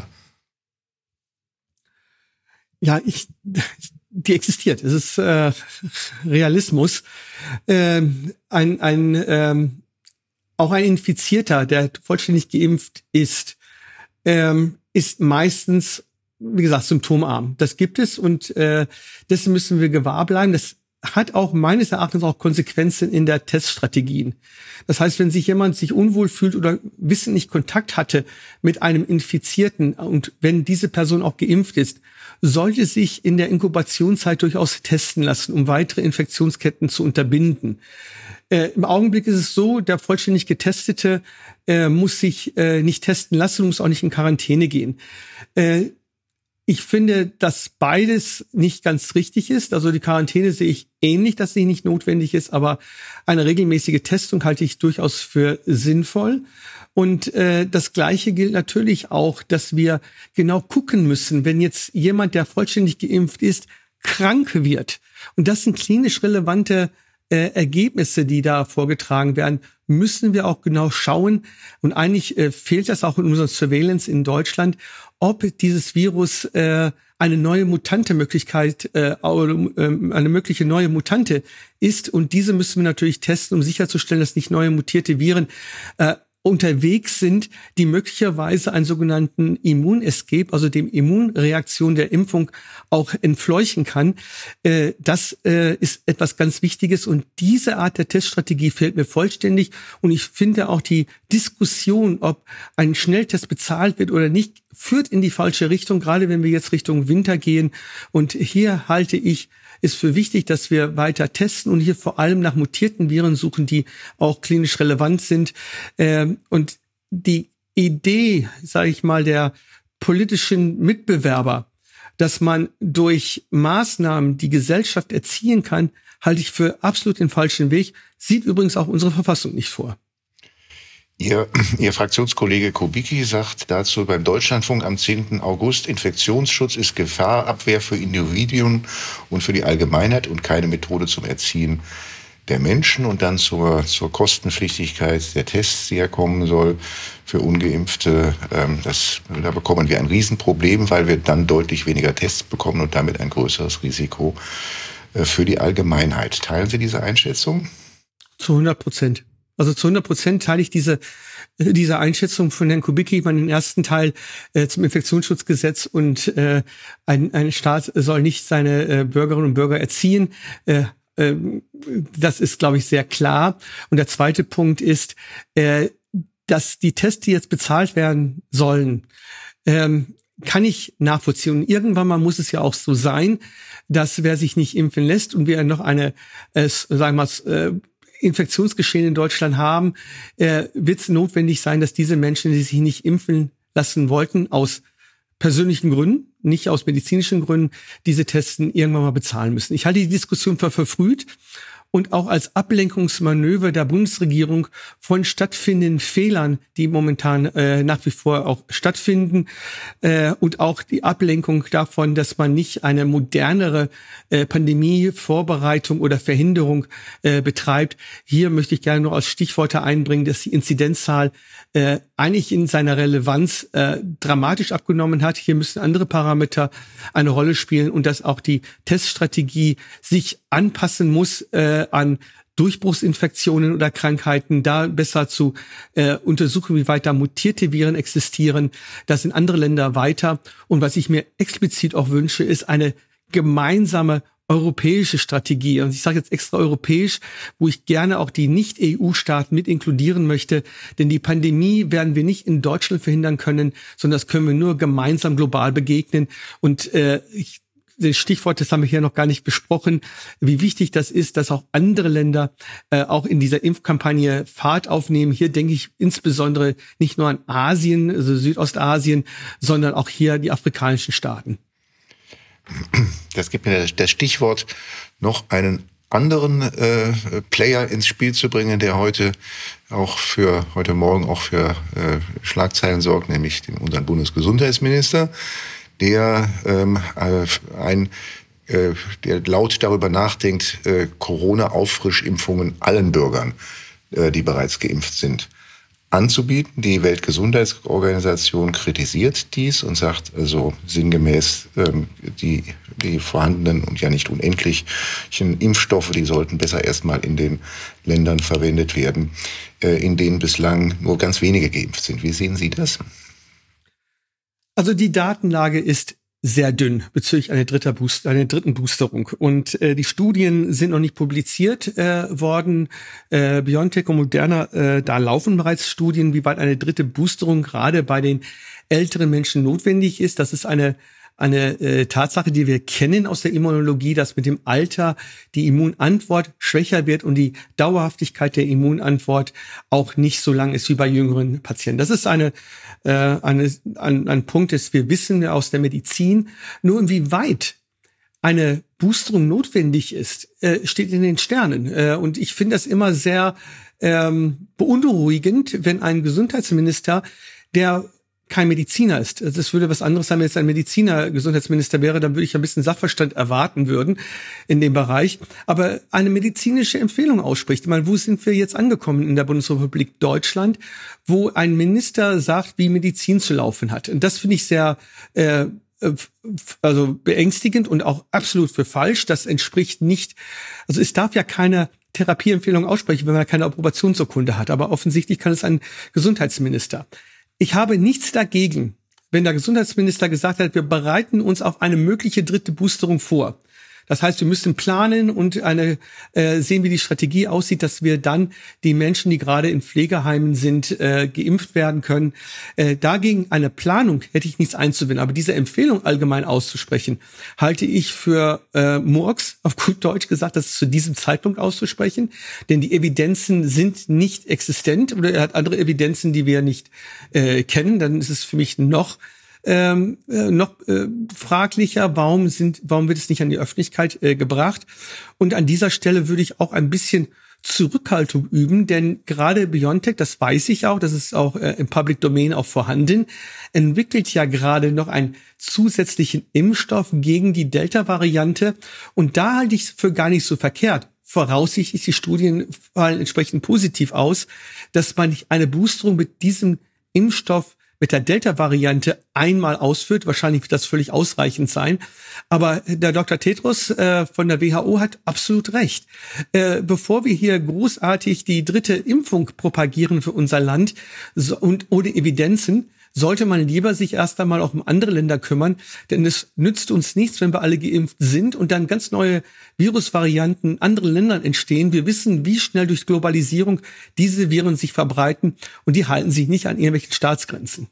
S2: Ja, ich, die existiert. Es ist äh, Realismus. Ähm, ein, ein, ähm, auch ein Infizierter, der vollständig geimpft ist, ähm, ist meistens, wie gesagt, symptomarm. Das gibt es und äh, dessen müssen wir gewahr bleiben. Das hat auch meines Erachtens auch Konsequenzen in der Teststrategien. Das heißt, wenn sich jemand sich unwohl fühlt oder wissentlich Kontakt hatte mit einem Infizierten und wenn diese Person auch geimpft ist, sollte sich in der Inkubationszeit durchaus testen lassen, um weitere Infektionsketten zu unterbinden. Äh, Im Augenblick ist es so, der vollständig Getestete äh, muss sich äh, nicht testen lassen, muss auch nicht in Quarantäne gehen. Äh, Ich finde, dass beides nicht ganz richtig ist. Also die Quarantäne sehe ich ähnlich, dass sie nicht notwendig ist, aber eine regelmäßige Testung halte ich durchaus für sinnvoll. Und äh, das Gleiche gilt natürlich auch, dass wir genau gucken müssen, wenn jetzt jemand, der vollständig geimpft ist, krank wird. Und das sind klinisch relevante äh, Ergebnisse, die da vorgetragen werden, müssen wir auch genau schauen. Und eigentlich äh, fehlt das auch in unserer Surveillance in Deutschland, ob dieses Virus äh, eine neue Mutante Möglichkeit äh, oder äh, eine mögliche neue Mutante ist. Und diese müssen wir natürlich testen, um sicherzustellen, dass nicht neue mutierte Viren äh, unterwegs sind, die möglicherweise einen sogenannten Immunescape, also dem Immunreaktion der Impfung auch entfleuchen kann. Äh, das äh, ist etwas ganz Wichtiges und diese Art der Teststrategie fehlt mir vollständig und ich finde auch die Diskussion, ob ein Schnelltest bezahlt wird oder nicht, führt in die falsche Richtung, gerade wenn wir jetzt Richtung Winter gehen. Und hier halte ich ist für wichtig, dass wir weiter testen und hier vor allem nach mutierten Viren suchen, die auch klinisch relevant sind. Und die Idee, sage ich mal, der politischen Mitbewerber, dass man durch Maßnahmen die Gesellschaft erziehen kann, halte ich für absolut den falschen Weg. Sieht übrigens auch unsere Verfassung nicht vor.
S1: Ihr, Ihr Fraktionskollege Kubicki sagt dazu beim Deutschlandfunk am zehnten August, Infektionsschutz ist Gefahrabwehr für Individuen und für die Allgemeinheit und keine Methode zum Erziehen der Menschen. Und dann zur, zur Kostenpflichtigkeit der Tests, die ja kommen soll für Ungeimpfte. Ähm, das, da bekommen wir ein Riesenproblem, weil wir dann deutlich weniger Tests bekommen und damit ein größeres Risiko äh, für die Allgemeinheit. Teilen Sie diese Einschätzung?
S2: Zu hundert Prozent. Also zu hundert Prozent teile ich diese diese Einschätzung von Herrn Kubicki. Man den ersten Teil äh, zum Infektionsschutzgesetz und äh, ein, ein Staat soll nicht seine äh, Bürgerinnen und Bürger erziehen. Äh, äh, das ist, glaube ich, sehr klar. Und der zweite Punkt ist, äh, dass die Tests, die jetzt bezahlt werden sollen, ähm, kann ich nachvollziehen. Und irgendwann mal muss es ja auch so sein, dass wer sich nicht impfen lässt und wir noch eine, äh, sagen wir mal, äh, Infektionsgeschehen in Deutschland haben, äh, wird es notwendig sein, dass diese Menschen, die sich nicht impfen lassen wollten, aus persönlichen Gründen, nicht aus medizinischen Gründen, diese Testen irgendwann mal bezahlen müssen. Ich halte die Diskussion für verfrüht und auch als Ablenkungsmanöver der Bundesregierung von stattfindenden Fehlern, die momentan äh, nach wie vor auch stattfinden, äh, und auch die Ablenkung davon, dass man nicht eine modernere äh, Pandemievorbereitung oder Verhinderung äh, betreibt. Hier möchte ich gerne noch als Stichworte einbringen, dass die Inzidenzzahl äh, eigentlich in seiner Relevanz äh, dramatisch abgenommen hat. Hier müssen andere Parameter eine Rolle spielen und dass auch die Teststrategie sich anpassen muss äh, an Durchbruchsinfektionen oder Krankheiten, da besser zu äh, untersuchen, wie weit da mutierte Viren existieren. Das sind andere Länder weiter. Und was ich mir explizit auch wünsche, ist eine gemeinsame europäische Strategie. Und ich sage jetzt extra europäisch, wo ich gerne auch die Nicht-E U-Staaten mit inkludieren möchte. Denn die Pandemie werden wir nicht in Deutschland verhindern können, sondern das können wir nur gemeinsam global begegnen. Und äh, ich das Stichwort, das haben wir hier noch gar nicht besprochen, wie wichtig das ist, dass auch andere Länder äh, auch in dieser Impfkampagne Fahrt aufnehmen. Hier denke ich insbesondere nicht nur an Asien, also Südostasien, sondern auch hier die afrikanischen Staaten.
S1: Das gibt mir das Stichwort, noch einen anderen äh, Player ins Spiel zu bringen, der heute auch für heute Morgen auch für äh, Schlagzeilen sorgt, nämlich den, unseren Bundesgesundheitsminister, der ähm, ein äh, der laut darüber nachdenkt, äh, Corona-Auffrischimpfungen allen Bürgern, äh, die bereits geimpft sind, anzubieten. Die Weltgesundheitsorganisation kritisiert dies und sagt also sinngemäß, ähm, die, die vorhandenen und ja nicht unendlichen Impfstoffe, die sollten besser erstmal in den Ländern verwendet werden, äh, in denen bislang nur ganz wenige geimpft sind. Wie sehen Sie das?
S2: Also die Datenlage ist sehr dünn bezüglich einer, dritter Booster, einer dritten Boosterung. Und äh, die Studien sind noch nicht publiziert äh, worden. Äh, BioNTech und Moderna, äh, da laufen bereits Studien, wie weit eine dritte Boosterung gerade bei den älteren Menschen notwendig ist. Das ist eine eine äh, Tatsache, die wir kennen aus der Immunologie, dass mit dem Alter die Immunantwort schwächer wird und die Dauerhaftigkeit der Immunantwort auch nicht so lang ist wie bei jüngeren Patienten. Das ist eine, äh, eine ein, ein Punkt, das wir wissen aus der Medizin. Nur inwieweit eine Boosterung notwendig ist, äh, steht in den Sternen. Äh, und ich finde das immer sehr ähm, beunruhigend, wenn ein Gesundheitsminister, der kein Mediziner ist. Das würde was anderes sein, wenn jetzt ein Mediziner Gesundheitsminister wäre, dann würde ich ein bisschen Sachverstand erwarten würden in dem Bereich. Aber eine medizinische Empfehlung ausspricht. Ich meine, wo sind wir jetzt angekommen in der Bundesrepublik Deutschland, wo ein Minister sagt, wie Medizin zu laufen hat? Und das finde ich sehr äh, also beängstigend und auch absolut für falsch. Das entspricht nicht, also es darf ja keine Therapieempfehlung aussprechen, wenn man keine Approbationsurkunde hat. Aber offensichtlich kann es ein Gesundheitsminister. Ich habe nichts dagegen, wenn der Gesundheitsminister gesagt hat, wir bereiten uns auf eine mögliche dritte Boosterung vor. Das heißt, wir müssen planen und eine äh, sehen, wie die Strategie aussieht, dass wir dann die Menschen, die gerade in Pflegeheimen sind, äh, geimpft werden können. Äh, dagegen eine Planung hätte ich nichts einzuwenden. Aber diese Empfehlung allgemein auszusprechen, halte ich für äh, Murks, auf gut Deutsch gesagt, das zu diesem Zeitpunkt auszusprechen. Denn die Evidenzen sind nicht existent oder er hat andere Evidenzen, die wir nicht äh, kennen. Dann ist es für mich noch Ähm, äh, noch äh, fraglicher, warum sind, warum wird es nicht an die Öffentlichkeit äh, gebracht? Und an dieser Stelle würde ich auch ein bisschen Zurückhaltung üben, denn gerade BioNTech, das weiß ich auch, das ist auch äh, im Public Domain auch vorhanden, entwickelt ja gerade noch einen zusätzlichen Impfstoff gegen die Delta-Variante und da halte ich es für gar nicht so verkehrt. Voraussichtlich, die Studien fallen entsprechend positiv aus, dass man eine Boosterung mit diesem Impfstoff mit der Delta-Variante einmal ausführt. Wahrscheinlich wird das völlig ausreichend sein. Aber der Doktor Tedros äh, von der W H O hat absolut recht. Äh, bevor wir hier großartig die dritte Impfung propagieren für unser Land so, und ohne Evidenzen, sollte man lieber sich erst einmal auch um andere Länder kümmern, denn es nützt uns nichts, wenn wir alle geimpft sind und dann ganz neue Virusvarianten in anderen Ländern entstehen. Wir wissen, wie schnell durch Globalisierung diese Viren sich verbreiten und die halten sich nicht an irgendwelchen Staatsgrenzen.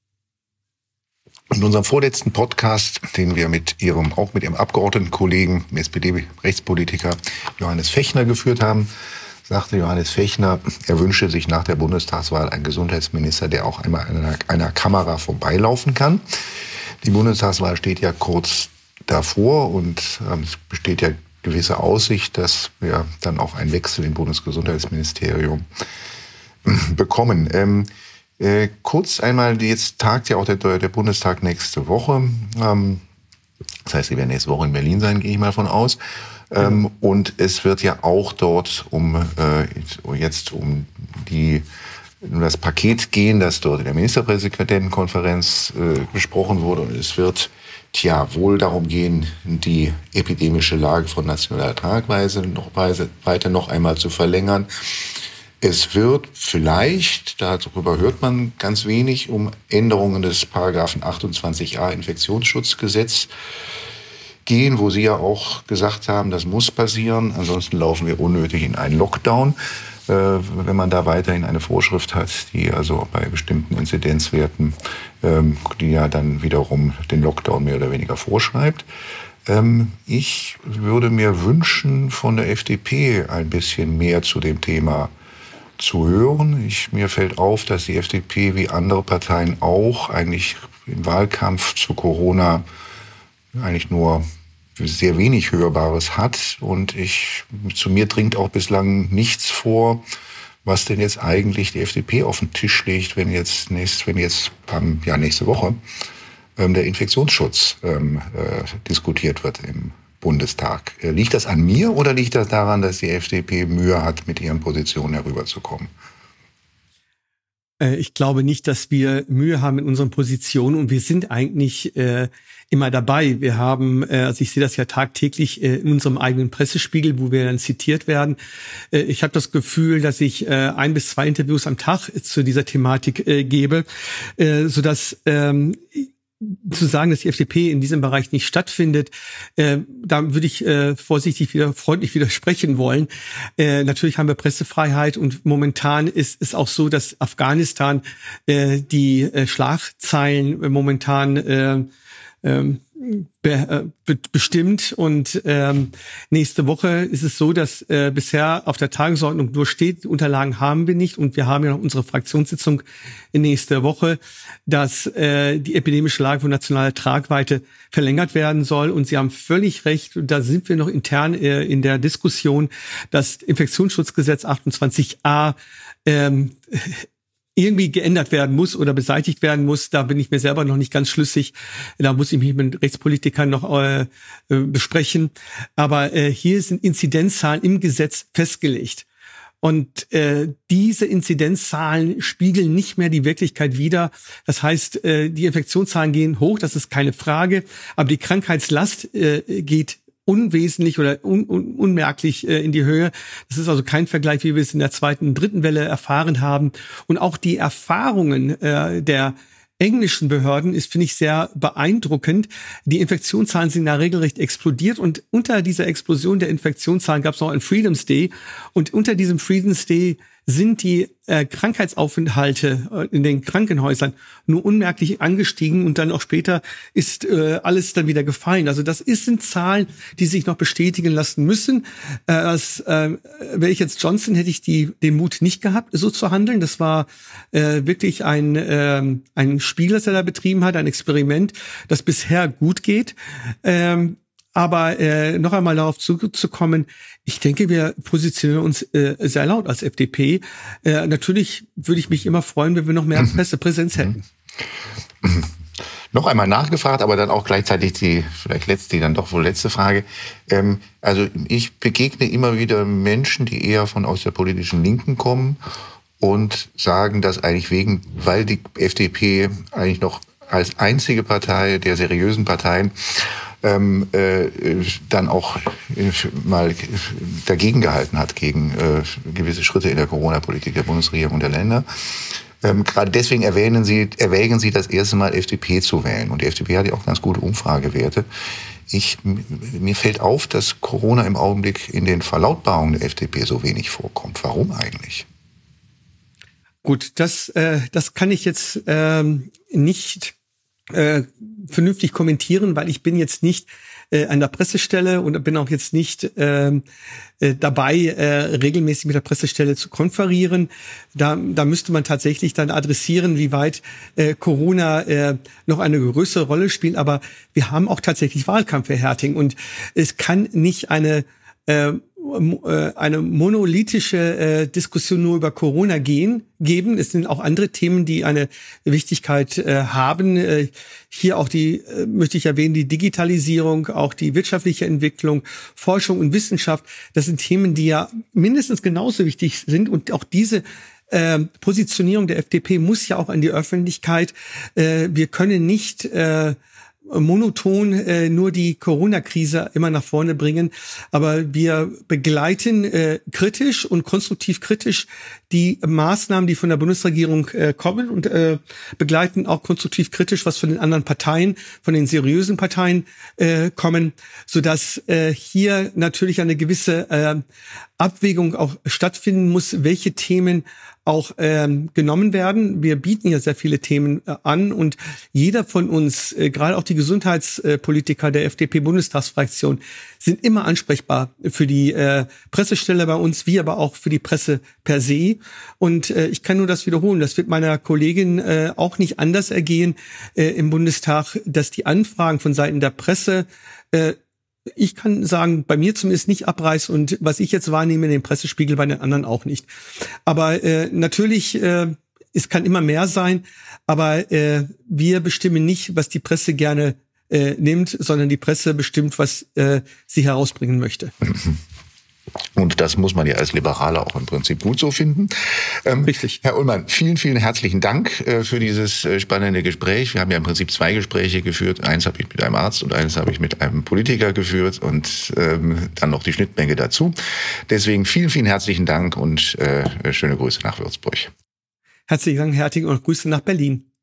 S1: In unserem vorletzten Podcast, den wir mit Ihrem, auch mit Ihrem Abgeordnetenkollegen, dem S P D-Rechtspolitiker Johannes Fechner geführt haben, sagte Johannes Fechner, er wünsche sich nach der Bundestagswahl einen Gesundheitsminister, der auch einmal an einer, einer Kamera vorbeilaufen kann. Die Bundestagswahl steht ja kurz davor und ähm, es besteht ja gewisse Aussicht, dass wir dann auch einen Wechsel im Bundesgesundheitsministerium bekommen. Ähm, äh, kurz einmal, jetzt tagt ja auch der, der Bundestag nächste Woche. Ähm, das heißt, Sie werden nächste Woche in Berlin sein, gehe ich mal von aus. Ähm, und es wird ja auch dort um äh, jetzt um die um das Paket gehen, das dort in der Ministerpräsidentenkonferenz äh, besprochen wurde. Und es wird tja, wohl darum gehen, die epidemische Lage von nationaler Tragweite noch weiter noch einmal zu verlängern. Es wird vielleicht, darüber hört man ganz wenig, um Änderungen des Paragraphen achtundzwanzig a Infektionsschutzgesetz gehen, wo Sie ja auch gesagt haben, das muss passieren. Ansonsten laufen wir unnötig in einen Lockdown, äh, wenn man da weiterhin eine Vorschrift hat, die also bei bestimmten Inzidenzwerten, ähm, die ja dann wiederum den Lockdown mehr oder weniger vorschreibt. Ähm, ich würde mir wünschen, von der F D P ein bisschen mehr zu dem Thema zu hören. Ich, mir fällt auf, dass die F D P wie andere Parteien auch eigentlich im Wahlkampf zu Corona eigentlich nur sehr wenig Hörbares hat. Und ich, zu mir dringt auch bislang nichts vor, was denn jetzt eigentlich die F D P auf den Tisch legt, wenn jetzt, nächst, wenn jetzt ähm, ja, nächste Woche ähm, der Infektionsschutz ähm, äh, diskutiert wird im Bundestag. Äh, liegt das an mir oder liegt das daran, dass die F D P Mühe hat, mit ihren Positionen herüberzukommen?
S2: Ich glaube nicht, dass wir Mühe haben in unseren Positionen, und wir sind eigentlich äh, immer dabei. Wir haben, äh, also ich sehe das ja tagtäglich äh, in unserem eigenen Pressespiegel, wo wir dann zitiert werden. Äh, ich habe das Gefühl, dass ich äh, ein bis zwei Interviews am Tag zu dieser Thematik äh, gebe, äh, sodass ähm, zu sagen, dass die F D P in diesem Bereich nicht stattfindet, äh, da würde ich äh, vorsichtig wieder freundlich widersprechen wollen. Äh, natürlich haben wir Pressefreiheit, und momentan ist es auch so, dass Afghanistan äh, die äh, Schlagzeilen momentan äh, äh, Be, be, bestimmt, und ähm, nächste Woche ist es so, dass äh, bisher auf der Tagesordnung nur steht, die Unterlagen haben wir nicht, und wir haben ja noch unsere Fraktionssitzung in nächste Woche, dass äh, die epidemische Lage von nationaler Tragweite verlängert werden soll, und Sie haben völlig recht, da sind wir noch intern äh, in der Diskussion, dass Infektionsschutzgesetz achtundzwanzig a ähm, irgendwie geändert werden muss oder beseitigt werden muss. Da bin ich mir selber noch nicht ganz schlüssig. Da muss ich mich mit Rechtspolitikern noch äh, besprechen. Aber äh, hier sind Inzidenzzahlen im Gesetz festgelegt. Und äh, diese Inzidenzzahlen spiegeln nicht mehr die Wirklichkeit wider. Das heißt, äh, die Infektionszahlen gehen hoch, das ist keine Frage. Aber die Krankheitslast äh, geht unwesentlich oder un, un, unmerklich äh, in die Höhe. Das ist also kein Vergleich, wie wir es in der zweiten und dritten Welle erfahren haben. Und auch die Erfahrungen äh, der englischen Behörden ist, finde ich, sehr beeindruckend. Die Infektionszahlen sind da regelrecht explodiert, und unter dieser Explosion der Infektionszahlen gab es noch einen Freedom's Day, und unter diesem Freedom's Day sind die äh, Krankheitsaufenthalte äh, in den Krankenhäusern nur unmerklich angestiegen, und dann auch später ist äh, alles dann wieder gefallen. Also das ist, sind Zahlen, die sich noch bestätigen lassen müssen. Äh, als, äh, wäre ich jetzt Johnson, hätte ich die, den Mut nicht gehabt, so zu handeln. Das war äh, wirklich ein, äh, ein Spiel, das er da betrieben hat, ein Experiment, das bisher gut geht. Ähm, Aber äh, noch einmal darauf zurückzukommen, ich denke, wir positionieren uns äh, sehr laut als F D P. Äh, natürlich würde ich mich immer freuen, wenn wir noch mehr Pressepräsenz hätten.
S1: Noch einmal nachgefragt, aber dann auch gleichzeitig die vielleicht letzte, die dann doch wohl letzte Frage. Ähm, also ich begegne immer wieder Menschen, die eher von aus der politischen Linken kommen und sagen, dass eigentlich wegen, weil die F D P eigentlich noch als einzige Partei der seriösen Parteien Ähm, äh, dann auch äh, mal dagegen gehalten hat, gegen äh, gewisse Schritte in der Corona-Politik der Bundesregierung und der Länder. Ähm, gerade deswegen erwähnen Sie, erwägen Sie das erste Mal F D P zu wählen. Und die F D P hat ja auch ganz gute Umfragewerte. Ich, mir fällt auf, dass Corona im Augenblick in den Verlautbarungen der F D P so wenig vorkommt. Warum eigentlich?
S2: Gut, das, äh, das kann ich jetzt ähm, nicht Äh, vernünftig kommentieren, weil ich bin jetzt nicht äh, an der Pressestelle und bin auch jetzt nicht äh, äh, dabei, äh, regelmäßig mit der Pressestelle zu konferieren. Da, da müsste man tatsächlich dann adressieren, wie weit äh, Corona äh, noch eine größere Rolle spielt. Aber wir haben auch tatsächlich Wahlkampf, Herr Herting, und es kann nicht eine äh, eine monolithische äh, Diskussion nur über Corona gehen, geben. Es sind auch andere Themen, die eine Wichtigkeit äh, haben. Äh, hier auch die, äh, möchte ich erwähnen, die Digitalisierung, auch die wirtschaftliche Entwicklung, Forschung und Wissenschaft. Das sind Themen, die ja mindestens genauso wichtig sind, und auch diese äh, Positionierung der F D P muss ja auch an die Öffentlichkeit. Äh, wir können nicht äh, monoton äh, nur die Corona-Krise immer nach vorne bringen, aber wir begleiten äh, kritisch und konstruktiv kritisch die Maßnahmen, die von der Bundesregierung äh, kommen und äh, begleiten auch konstruktiv kritisch, was von den anderen Parteien, von den seriösen Parteien äh, kommen, sodass äh, hier natürlich eine gewisse äh, Abwägung auch stattfinden muss, welche Themen auch ähm, genommen werden. Wir bieten ja sehr viele Themen äh, an und jeder von uns, äh, gerade auch die Gesundheitspolitiker der F D P-Bundestagsfraktion, sind immer ansprechbar für die äh, Pressestelle bei uns, wie aber auch für die Presse per se. Und äh, ich kann nur das wiederholen, das wird meiner Kollegin äh, auch nicht anders ergehen äh, im Bundestag, dass die Anfragen von Seiten der Presse äh, ich kann sagen, bei mir zumindest nicht abreißt und was ich jetzt wahrnehme in dem Pressespiegel bei den anderen auch nicht. Aber äh, natürlich, äh, es kann immer mehr sein, aber äh, wir bestimmen nicht, was die Presse gerne äh, nimmt, sondern die Presse bestimmt, was äh, sie herausbringen möchte.
S1: Und das muss man ja als Liberaler auch im Prinzip gut so finden. Ähm,
S2: Richtig.
S1: Herr Ullmann, vielen, vielen herzlichen Dank äh, für dieses äh, spannende Gespräch. Wir haben ja im Prinzip zwei Gespräche geführt. Eins habe ich mit einem Arzt und eines habe ich mit einem Politiker geführt und ähm, dann noch die Schnittmenge dazu. Deswegen vielen, vielen herzlichen Dank und äh, schöne Grüße nach Würzburg.
S2: Herzlichen Dank, Herr Herting, und Grüße nach Berlin.